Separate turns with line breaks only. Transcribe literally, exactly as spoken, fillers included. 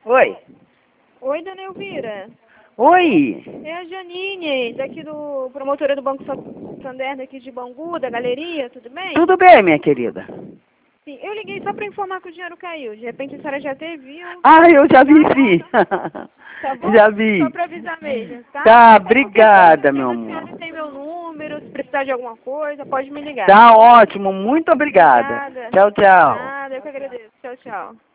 Oi.
Oi, dona Elvira.
Oi.
É a Janine, daqui do promotora do Banco Santander, daqui de Bangu, da galeria, tudo bem?
Tudo bem, minha querida?
Sim, eu liguei só para informar que o dinheiro caiu. De repente a senhora já até viu.
Ah, eu já vi,
Tá?
sim.
Tá bom?
Já vi.
Só para avisar mesmo, tá?
Tá,
É qualquer coisa,
obrigada, meu
a
amor.
senhora tem meu número, se precisar de alguma coisa, pode me ligar.
Tá
Tá bom?
ótimo, muito obrigada.
Obrigada.
Tchau, tchau.
Nada, eu que agradeço. Tchau, tchau.